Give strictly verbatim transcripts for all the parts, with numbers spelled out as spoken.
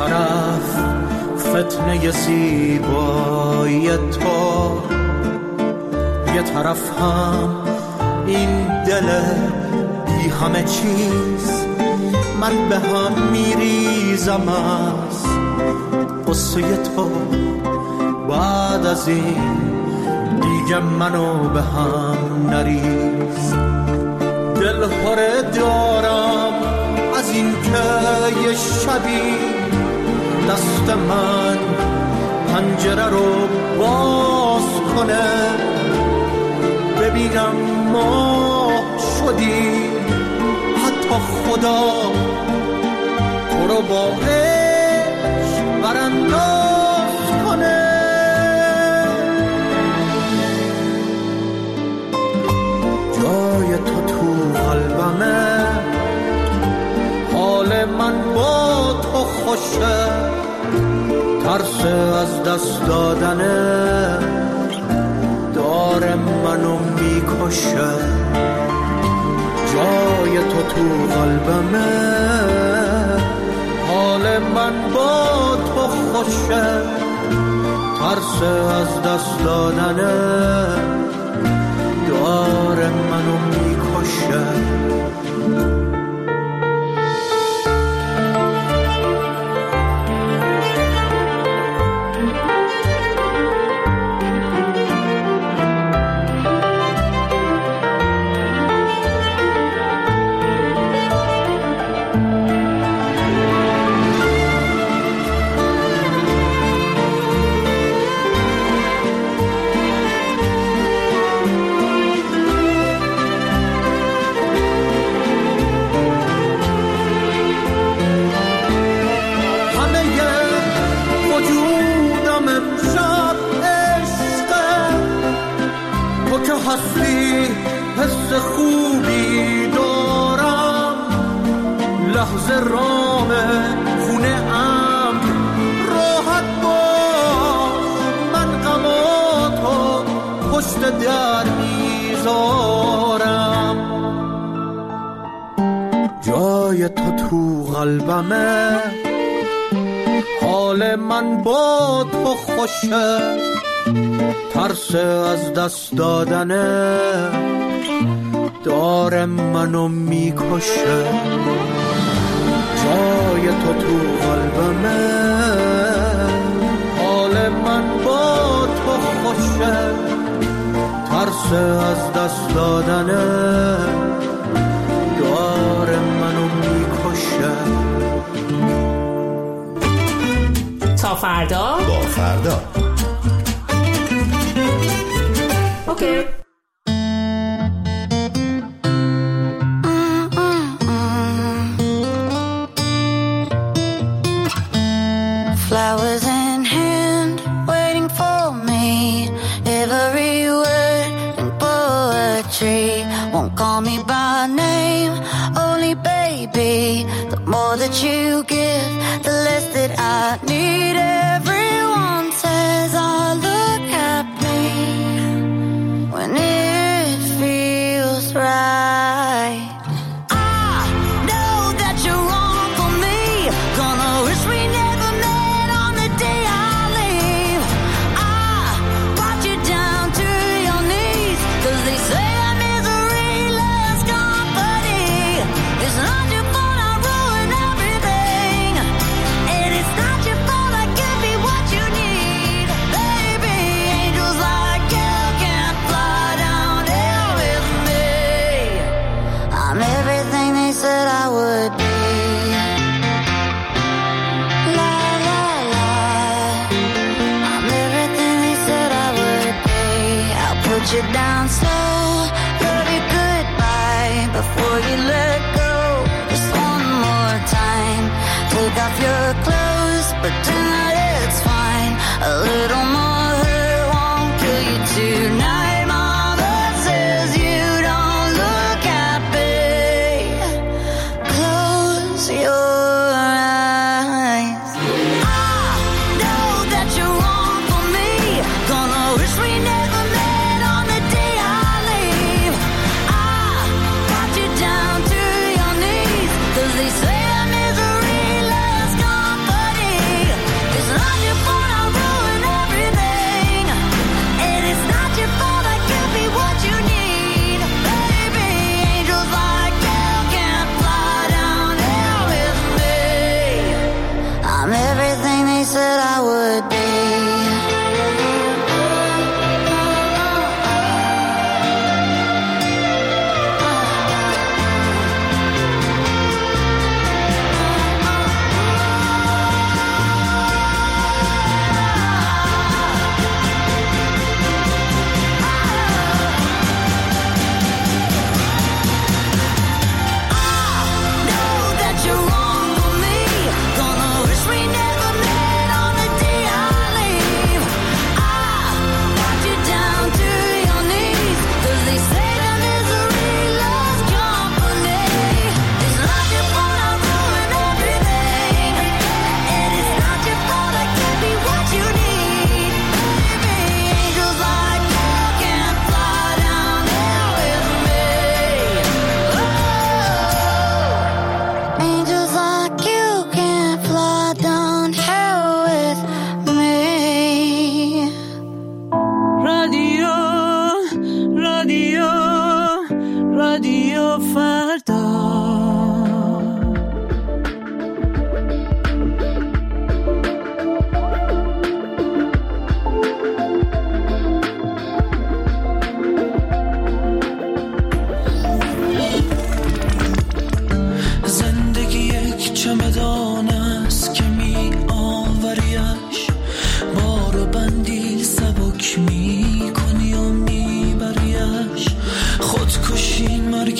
طرف فتنه زیبایی تو، یه طرف هم این دل بی همه چیز. من به هم میریزم از قصه تو، بعد از این دیگه منو به هم نریز. دل هره دارم از این که یه شبی دست من پنجره رو باز کنه، ببینم ما شدیم حتی خدا تو رو با عشق برانداز کنه. جای تو تو قلبمه، حال من با تو خوشه، ترس از دست دادنه داره منو میکشه. جای تو تو قلبمه، حال من با تو خوشه، ترس از دست دادنه داره منو میکشه. هستی حس خوبی دارم، لحظه رامه خونه ام راحت باش، من غماتو پشت در میذارم. جای تو تو قلبمه، حال من با تو خوشه، ترس از دست دادنه داره منو میکشه. جای تو تو قلبمه، حال من با تو خوشه، ترس از دست دادنه داره منو میکشه. تا فردا با فردا. اوکی. Flowers in hand, waiting for me. Every word in poetry won't call me by name, only baby. The more that you give, the less that I need. Everyone says I look happy when it feels right. I know that you're wrong for me, gonna wish we never met on the day I leave. I brought you down to your knees, cause they say that misery loves company. It's not your fault I ruined everything, and it's not your fault I give me what you need. Baby, angels like you can't fly down here with me. I'm everything they said I would be. La la la, I'm everything they said I would be. I'll put you down slow, love you goodbye before you let go. Just one more time, take off your clothes, but tonight it's fine. A little more hurt won't kill you tonight. Mama says you don't look happy. Close your eyes. I know that you're wrong for me, gonna wish we never met on the day I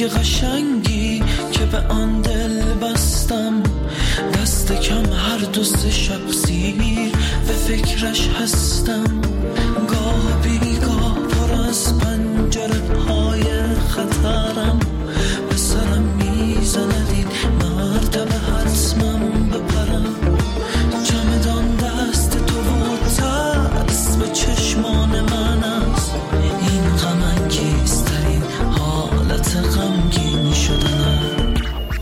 زندگی قشنگی که به آن دل بستم، دست کم هر دو سه شب سیر به فکرش هستم. گاه بیگاه پر از پنجره های خطرم، به سرم میزند این مرتبه حتمم بپرم. چمدان دست تو و ترس به چشمان من است، این غم انگیزترین حالت غمگین شدنم.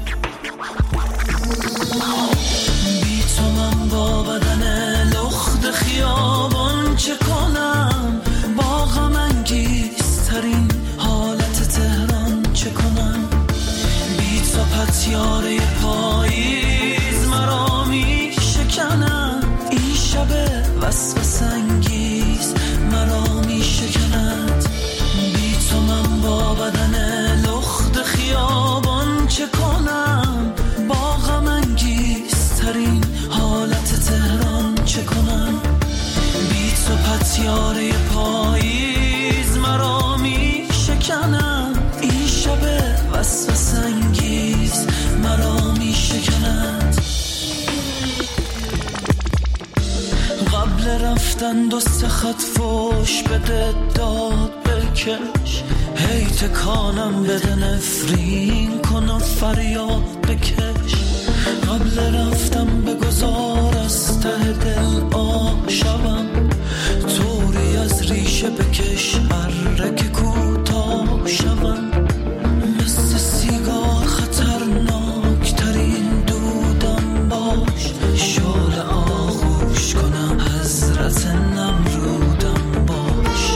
بی تو من با بدن لخت خیابان چه کنم، با غم انگیزترین حالت تهران چه کنم. بی تو پتیاره پاییز مرا می شکنم، این شب وسوسه انگیز مرا می شکند. بی تو من با بدن لخت خیابان چه کنم، با غم انگیزترین حالت تهران چه کنم. بی تو پتیاره پاییز مرا می شکنم، این شب وسوسه انگیز مرا می شکند. قبل رفتن دو سه خط فوش بده داد بکش، هی تکانم بده نفرین کن و فریاد بکش. قبل رفتم بگذار از ته دل آشبم، طوری از ریشه بکش حرک کوتاه شوم. مثل سیگار خطرناک ترین دودم باش، شعله آغوش کنم حضرت نمرودم باش.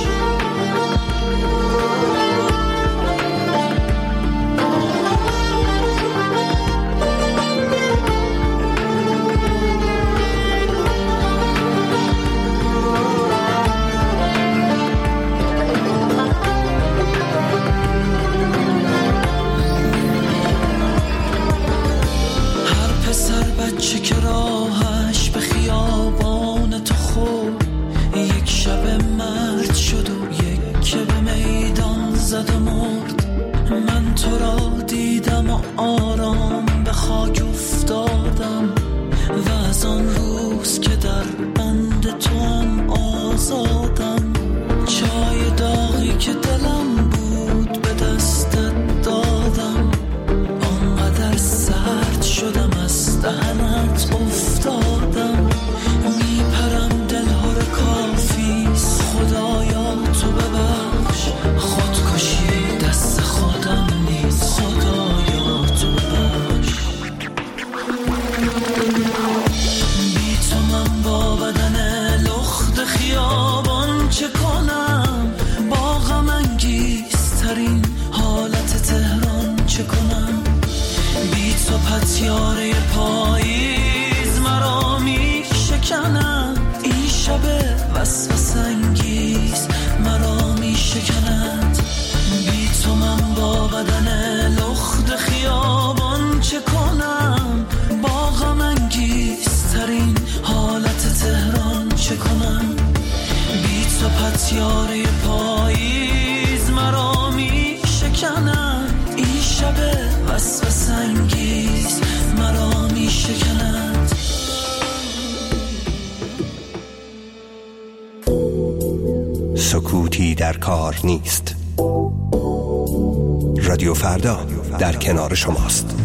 بچه که راهش به خیابان تو خورد، یک شب مرد شد و یک که به میدان زد و مرد. من تو را دیدم و آرام به خاک افتادم، و از آن روز که در بند تو هم آزادم. چای داغی که دلم بود به دستت دادم، آنقدر سرد شدم از دهنت افتادم. میپرم دلهور کافیست، خدایا تو ببخش، خودکشی دست خودم نیست، خدایا تو ببخش. بی تو من با بدن لخت خیابان چه کنم، با غم انگیزترین حالت تهران چه کنم. بی تو پتیاره پاییز مرا می شکنم، این شب وسوسه انگیز مرا می شکند. بی تو من با بدن لخت خیابان چه کنم، با غم انگیزترین حالت تهران چه کنم. بی تو پتیاره پاییز مرا می شکنم، این شب وسوسه انگیز مرا می شکند. سکوتی در کار نیست. رادیو فردا در کنار شماست.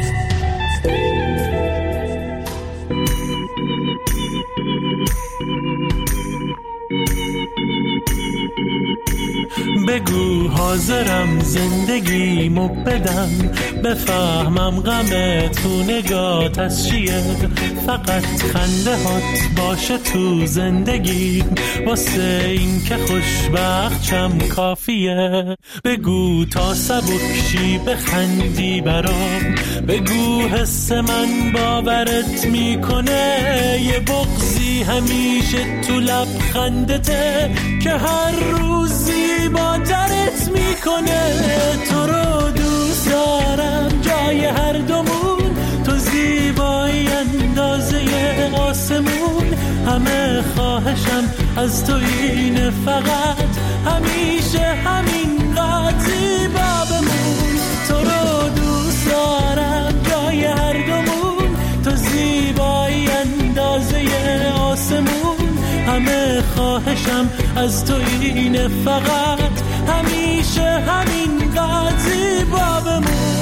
بگو حاضرم زندگیمو بدم، بفهمم غم تو نگات از چیه. فقط خنده هات باشه تو زندگی، واسه این که خوشبخت شم کافیه. بگو تا سبکشی بخندی برام، بگو حس من باورت میکنه. یه بغضی همیشه تو لبخندته که هر روزی با درت میکنه. تو رو دوست دارم جای هر دومون، تو زیبایی اندازه آسمون. همه خواهشم از تو اینه، فقط همیشه همین قد زیبا بمون. تو از تو اینه، فقط همیشه همین قد زیبا بمون.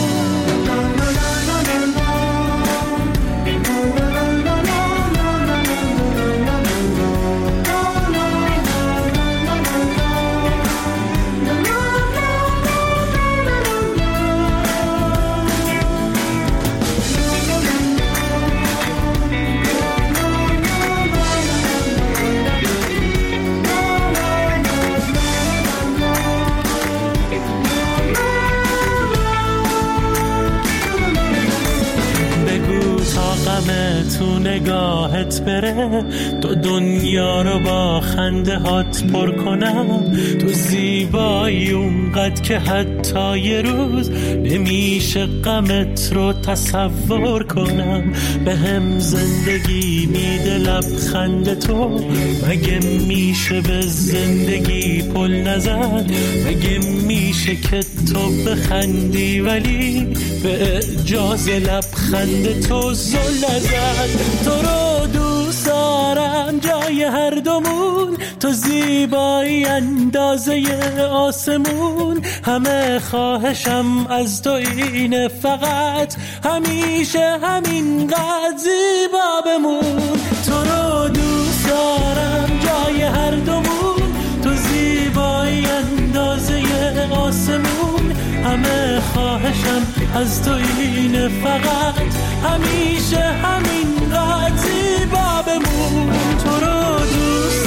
تو نگاهت بره، تو دنیا رو با خنده هات پر کنم. تو زیبایی اونقدر که حتی یه روز نمیشه غمت رو تصور کنم. به هم زندگی میده لبخند تو، مگه میشه به زندگی پل نزد؟ مگه میشه که تو بخندی ولی به اجاز لبخند تو زل نزد؟ تو رو دوست دارم جای هر دومون، تو زیبایی اندازه آسمون. همه خواهشم از تو اینه، فقط همیشه همین قد زیبا بمون. تو رو دوست دارم جای هر دومون، تو زیبایی اندازه آسمون. همه خواهشم از تو اینه، فقط همیشه همین قد زیبا بمون. تو رو دوست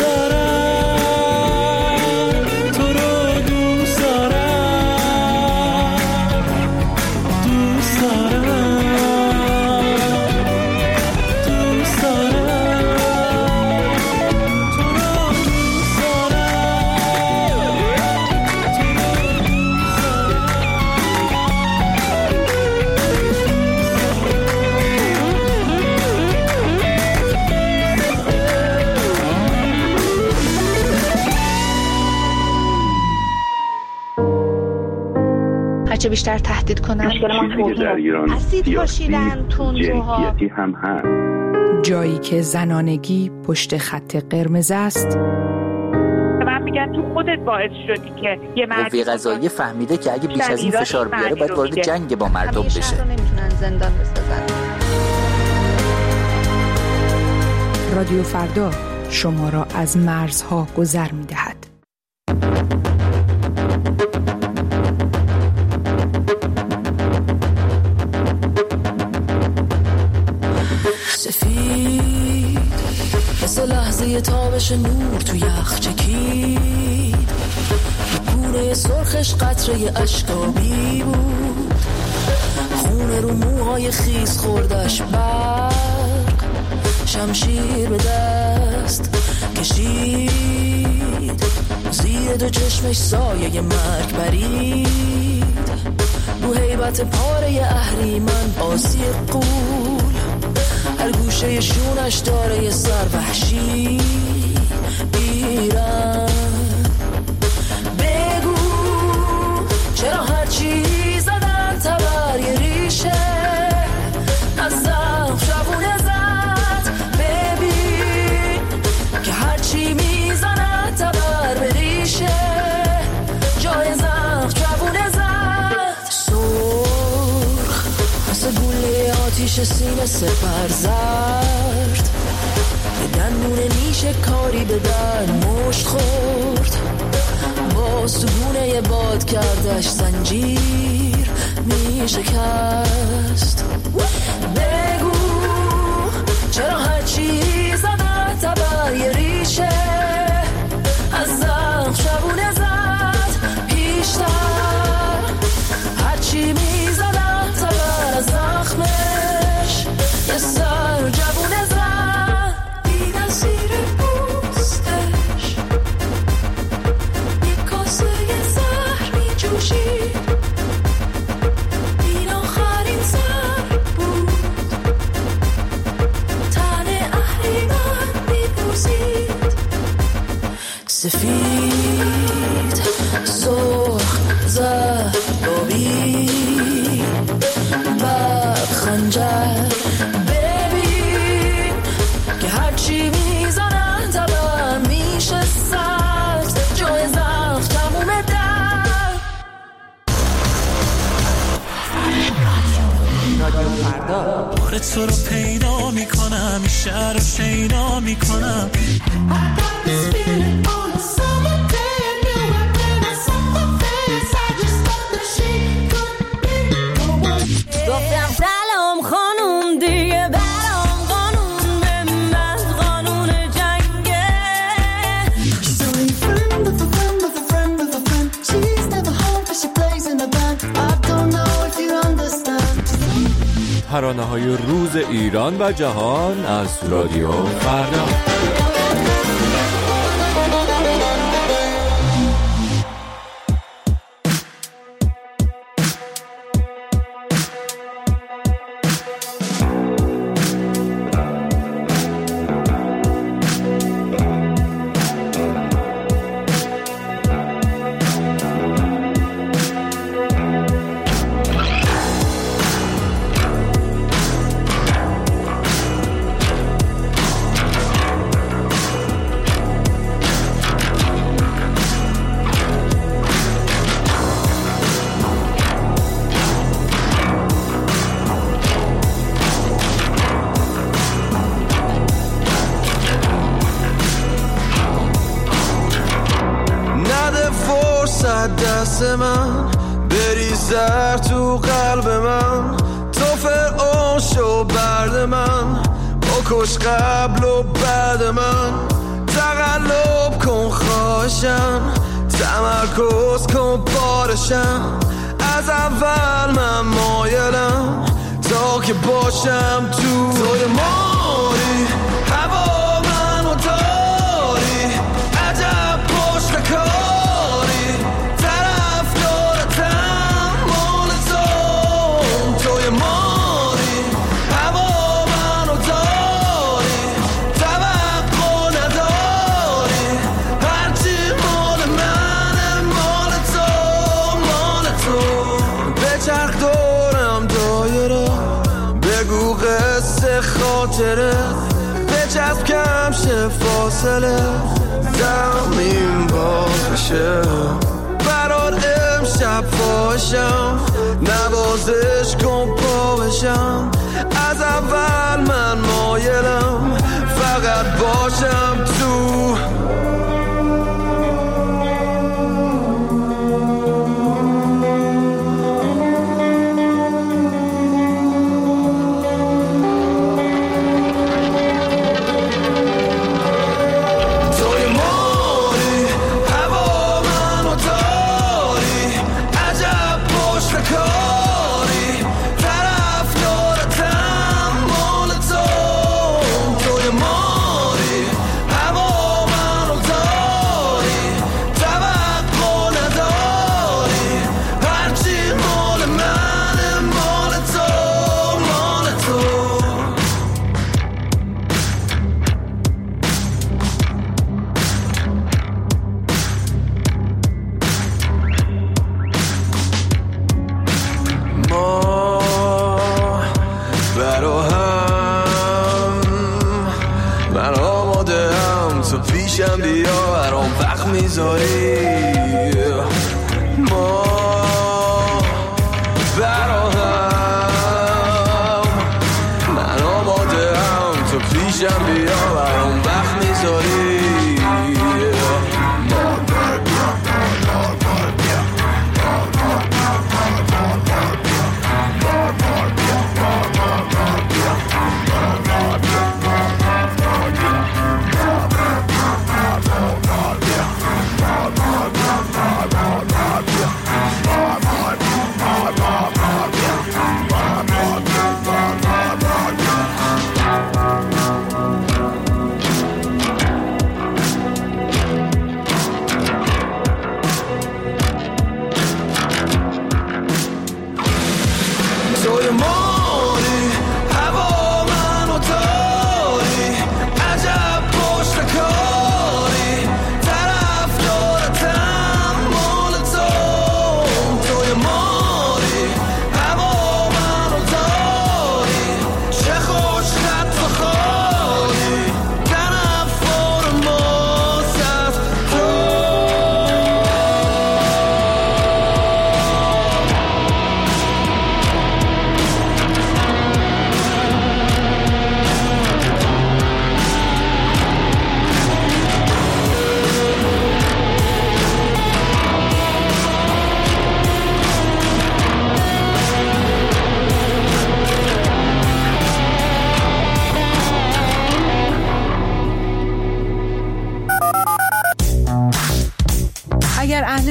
دارم، تو رو دوست دارم، دوست دارم، دوست دارم، تو رو دوست هرچه بیشتر تهدید کنن چیزی در ایران اسید پاشیدن، تندروها، جنسیتی هم هست. جایی که زنانگی پشت خط قرمز است. من میگم تو خودت باعث شدی که یه مردی قوه قضاییه فهمیده که اگه بیش از این فشار بیاره باید وارد جنگ با مردم بشه. همه شهر رو نمیتونن زندان بسازن. رادیو فردا شما را از مرزها گذر می‌دهد. سفید مثل لحظه تابش نور تو یخ چکید، گونه سرخش قطره اشکابی بود، خونه رو موهای خیس خوردش برق، شمشیر به دست کشید، زیر دو چشمش سایه مرگ برید، رو هیبت پاره اهریمن آسی قول، هر گوشه شونش داره یه سر وحشی ایران. بگو چرا هرچی زدن تبر یه ریشه از زخم شبونه زد؟ ببین که هرچی میزنن تبر به ریشه جای زخم شبونه زد. سرخ مثل گوله آتیش سینه سپر زرد، یه دندون نیشه کاری به در مشت خورد، باز تو گونه یه باد کردش زنجیر می شکست. بگو چرا هرچی زدن تبر یه ریشه از زخم شبونه زد؟ پیشتر هرچی می زدن تبر از زخمش یه سر جوونه زد. بی نظیر پوستش یه کاسه زهر می جوشید، این آخرین سر بود، تن اهریمن می بوزید. سفید سرخ زهر بابی بد خنجر، ببین که هرچی میزنن تبر میشه سبز. دوباره تو رو پیدا میکنم، این شهر رو شیدا میکنم. گفتم سلام خانوم دیگه برام قانون به من قانون جنگه. She's only friend of a friend of a friend of a friend. She's never home but she plays in a band. I don't know if you understand. ترانه‌های روز ایران و جهان از رادیو فردا. دست من بریزر تو قلب من، تو فرعون شو برد من، بکش قبل و بعد من، تقلب کن خواهشم، تمرکز کن بارشم، از اول من مایلم تا که باشم تو. توی ماری هوا منو داری، عجب پشت کاری، طرف دارتم مال تو. توی ماری هوا منو داری، توقع نداری، هرچی مال منه مال تو، مال تو. به چرخ دورم دایره، بگو قصه خاطره، بچسب کم شه فاصله، زمین باز بشه برات امشب فاشم، نوازش کن پا بشم، از اول من مایلم فقط باشم تو. پیشم بیا برام وقت میذاری، ما برا هم، من آماده هم تو پیشم بیا برام وقت میذاری.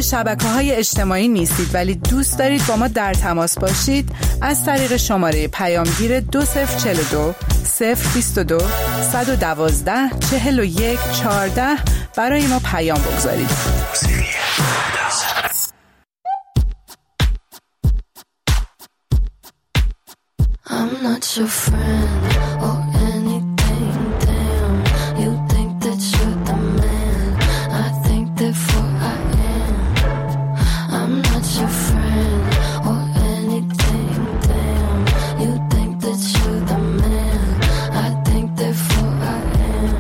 شبکه‌های اجتماعی نیستید ولی دوست دارید با ما در تماس باشید، از طریق شماره پیامگیر دو صفر چهل و دو صفر بیست و دو صد و دوازده چهل و یک چهارده برای ما پیام بگذارید. I'm not your friend or anything, damn. You think that you're the man, I think therefore I am. I'm not your friend or anything, damn. You think that you're the man, I think therefore I am.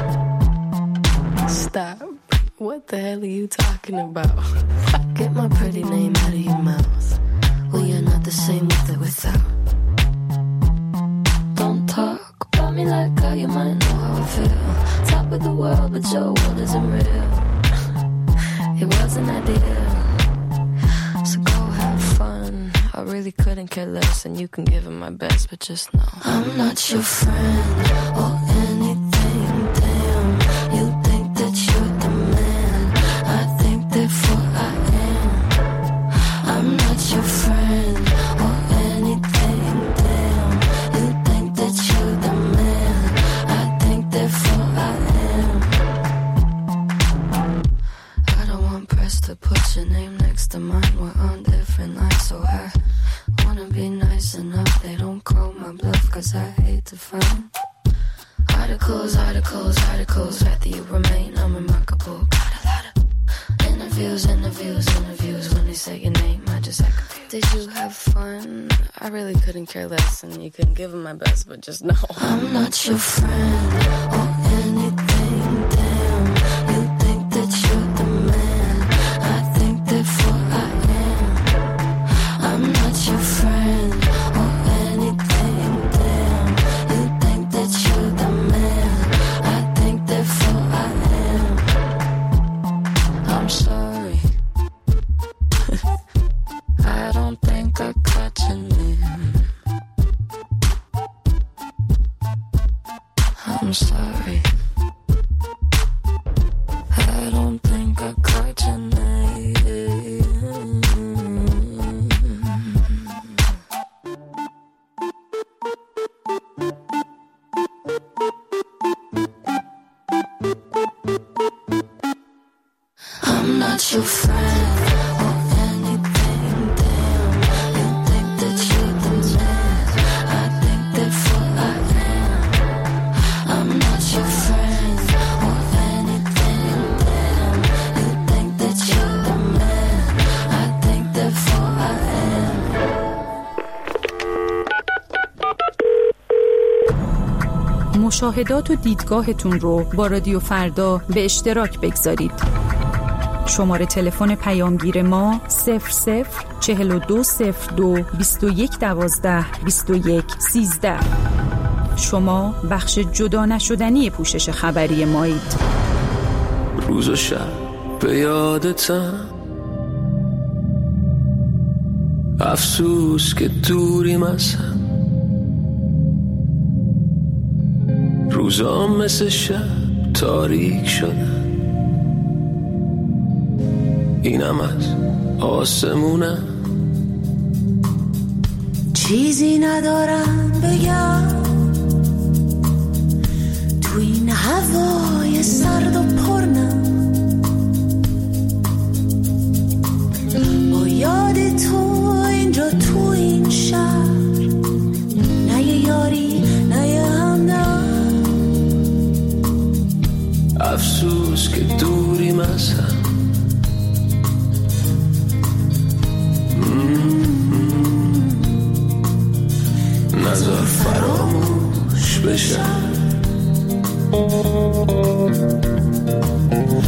Stop. What the hell are you talking about? Get my pretty name out of your mouth. Well, you're not the same with or without. Talk about me like how you might know how I feel. Top of the world, but your world isn't real. It wasn't ideal. So go have fun. I really couldn't care less, and you can give it my best, but just know I'm not your friend or anything. Damn, you think that you're the man. I think therefore I am. I'm not your friend or anything. Damn, you think that you're the man. I think therefore I am. I don't want press to put your name next to mine. We're on different lines, so I wanna be nice enough. They don't call my bluff, cause I hate to find articles, articles, articles. Rather you remain unremarkable. Got a lot of interviews, interviews, interviews. When they say your name, I just act confused. Did you have fun? I really couldn't care less, and you couldn't give them my best, but just know I'm not your friend or anything. Damn, you think that you're the man. I think therefore I am. I'm not your friend or anything. Damn, you think that you're the man. I think therefore I am. I'm sorry. I don't think I caught your name. I'm sorry. I don't think I caught your name. I'm not your friend or anything, damn. You think that you're the man. I think therefore I am. I'm not your friend or anything, damn. You think that you're the man. I think therefore I am. مشاهدات و دیدگاهتون رو با رادیو فردا به اشتراک بگذارید. شماره تلفن پیامگیر ما صفر صفر چهل و دو صفر دو بیست و یک دوازده بیست و یک سیزده. شما بخش جدا نشدنی پوشش خبری مایید. روز و شب به یادتم، افسوس که دوریم از هم. روزا مثل شب تاریک شدن، اینم از آسمونم. چیزی ندارم بگم تو این هوای سرد و پرنم. با یاد تو اینجا تو این شهر، نه یه یاری نه یه همدم. افسوس که دوریم از هم. نذار فراموش بشم.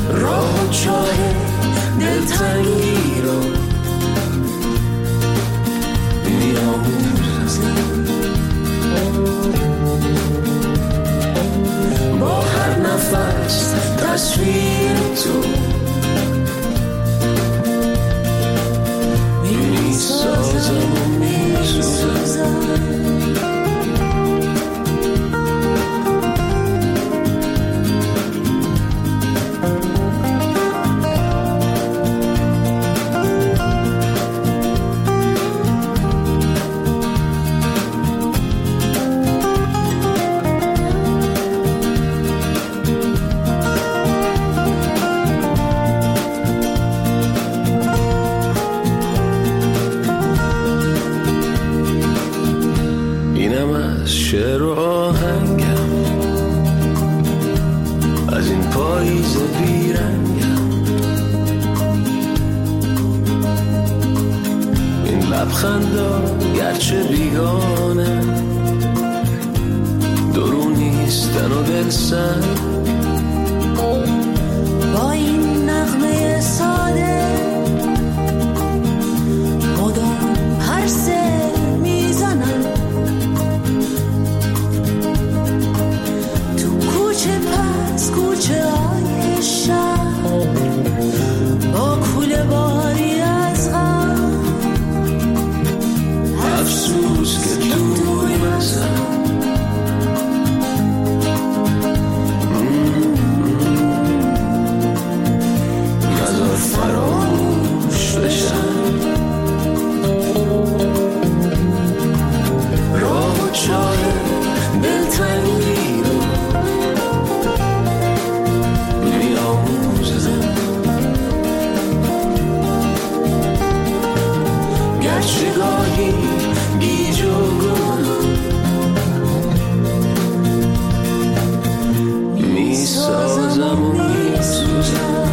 شعر و آهنگم، از این پاییز بیرنگم، این لبخندا گرچه بیگانه درو نیستن و دلسنگ، با این نغمه ساده مدام پرسه میزنم، تو کوچه پس کوچه های شهر با کوله باری از غم، افسوس که دوری مثلا نظر فراموش بشن، راه و چای دلتنگی رو می‌آموزم، گرچه گاهی گیج و گم می‌سازم و می‌سوزم.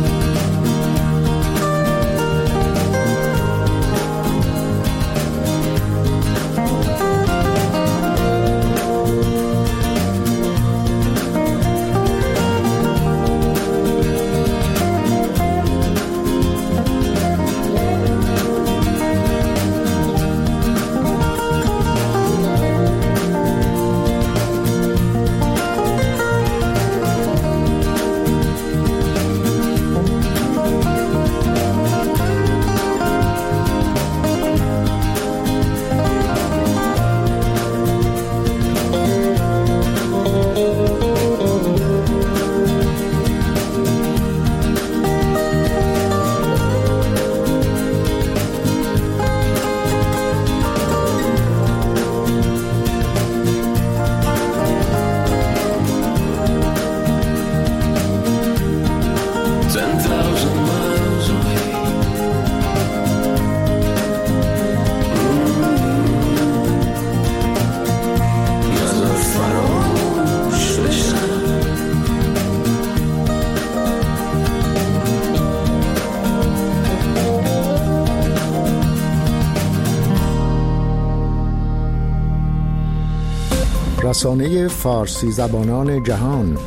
رسانه فارسی زبانان جهان،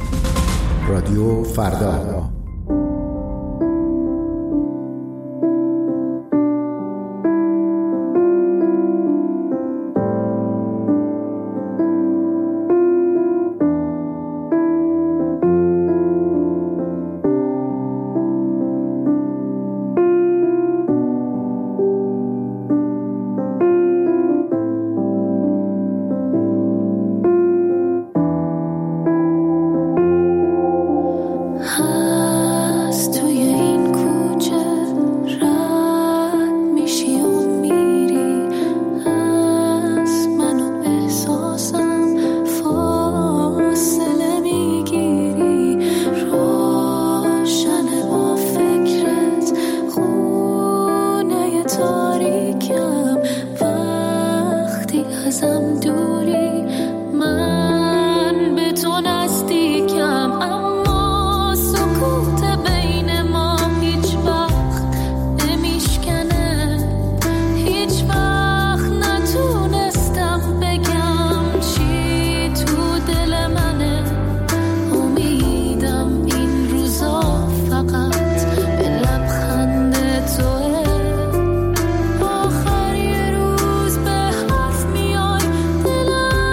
رادیو فردا. آخر یه روز به حرف میای، دلم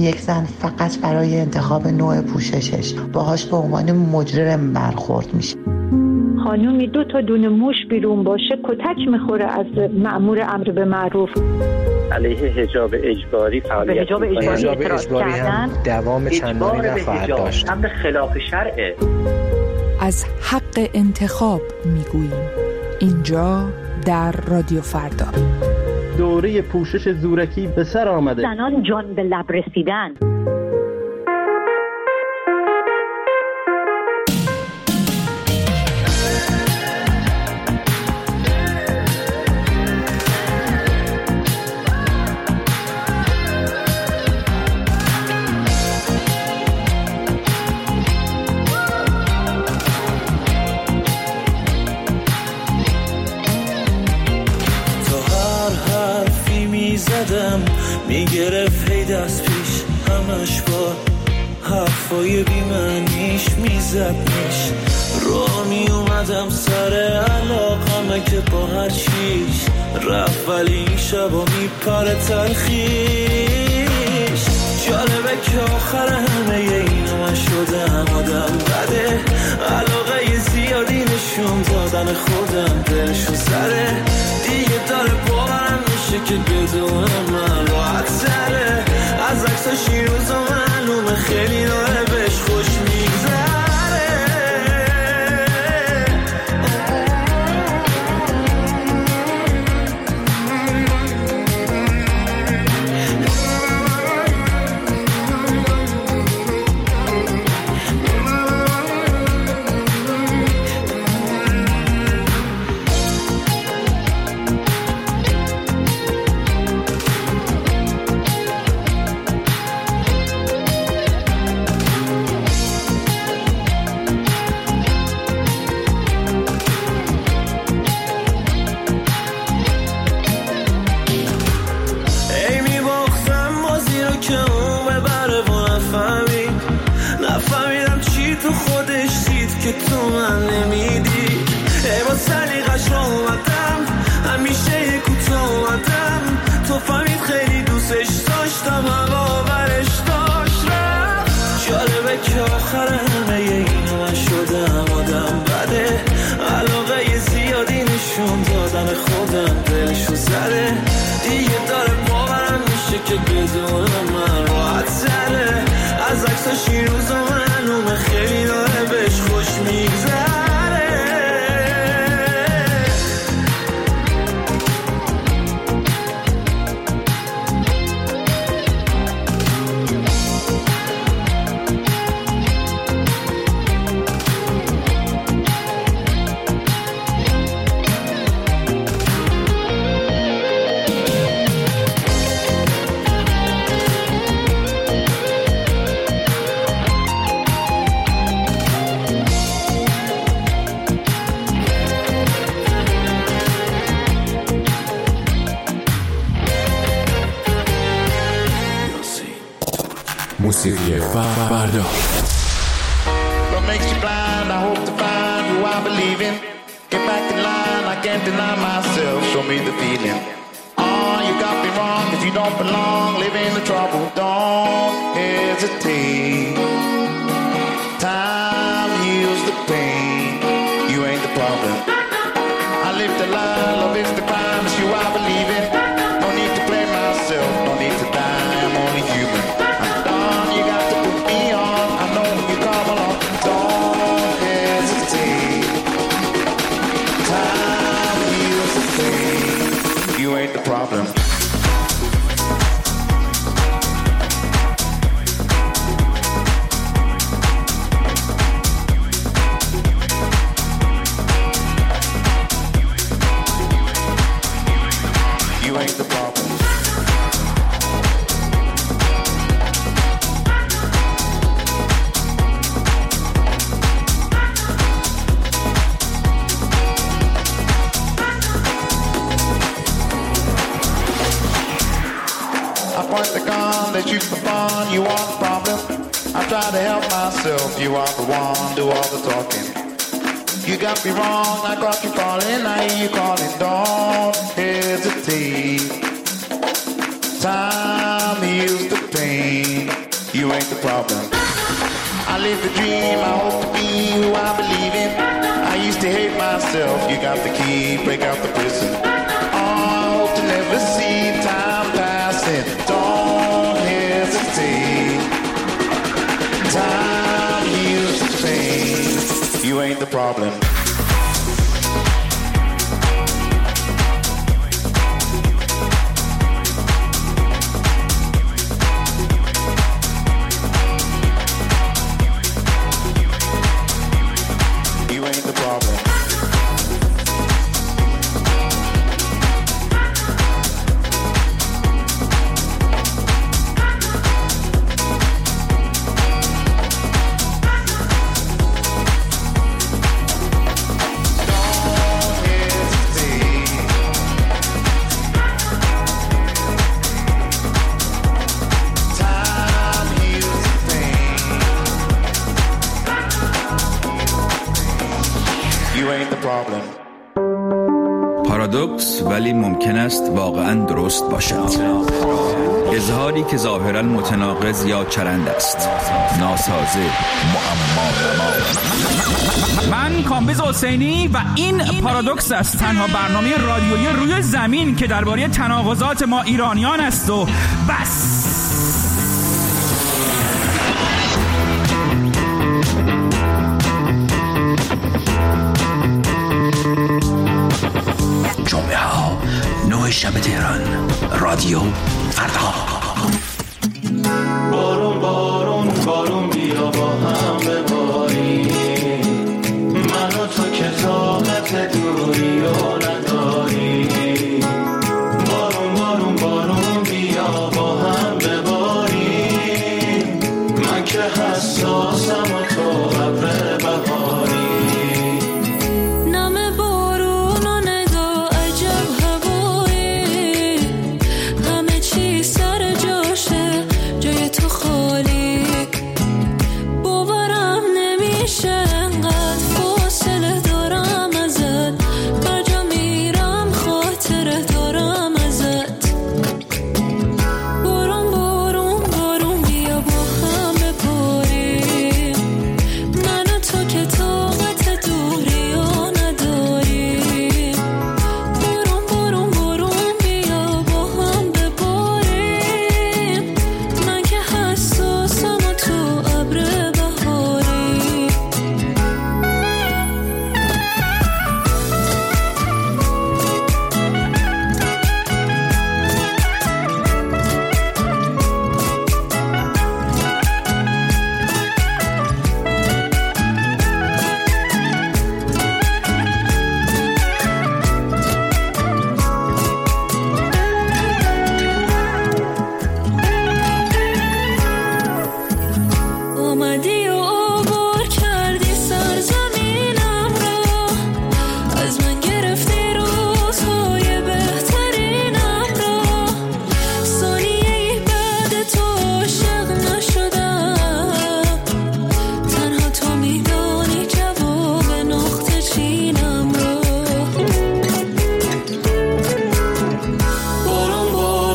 یک زن فقط برای انتخاب نوع پوششش باهاش به عنوان مجرم برخورد میشه. خانومی دو تا دونه موش بیرون باشه کتک میخوره از مأمور امر به معروف. علیه حجاب اجباری فعالیت حجاب اجباری, حجاب اجباری هم دوام چندانی نخواهد داشت. امر خلاف شرعه. از حق انتخاب میگوییم اینجا در رادیو فردا. دوره پوشش زورکی به سر آمده. زنان جان به لب رسیدن. میگرفت هی دست پیش همش با حرفای بیمعنیش میزدنش رو میومدم سر علاقمه که با هر چیش رفت ولی این شبا میپره تلخیش. جالبه که آخر همه اینو من شدم آدم بده علاقه زیادی نشون دادن خودم دلشون سره دیگه داره باورم میشه که بدون من راحت سره از عکساش این روزا معلومه خیلی داره بهش خوش میگذره. که تو من نمیدی ای با سلیقش را اومدم همیشه کوتاه اومدم تو فهمید خیلی دوستش داشتم هوا برش داشت رفت. جالبه که آخر همه اینو من شدم آدم بده علاقه زیادی نشون دادن خودم دلشون زده دیگه داره باورم میشه که بدون من راحت سره از عکساش این روزا معلومه خیلی داره بهش خوش میگذره. موسیقی فردا. What makes you blind? I hope to find who I believe in. Get back in line, I can't deny myself. Show me the feeling. Oh, you got me wrong. If you don't belong, live in the trouble. Don't hesitate. Time heals the pain. You ain't the problem. I live the lie, love is the crime. It's you I believe in. No need to blame myself. No need to die. I'm only human. You ain't the problem. You ain't the problem. Point the gun that you upon, you are the problem. I try to help myself, you are the one, do all the talking. You got me wrong, I got you calling, I hear you calling, don't hesitate. Time heals the pain. You ain't the problem. I live the dream, I hope to be who I believe in. I used to hate myself, you got the key, break out the prison. Oh, I hope to never see time passing. Don't hesitate. Time heals the pain. You ain't the problem. پارادوکس ولی ممکن است واقعاً درست باشد. اظهاری که ظاهراً متناقض یا چرند است. ناسازه، معما. من کامبیز حسینی و این پارادوکس است، تنها برنامه رادیویی روی زمین که درباره تناقضات ما ایرانیان است و بس. جمعه ها نه شب تهران، رادیو فردا. بارون بارون بارون بیا با هم بباریم، من و تو که طاقت دوری رو نداریم. بارون بارون بارون بیا با هم بباریم، من که حساسم و تو ابر بهاری.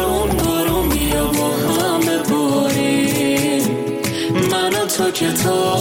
تو که تو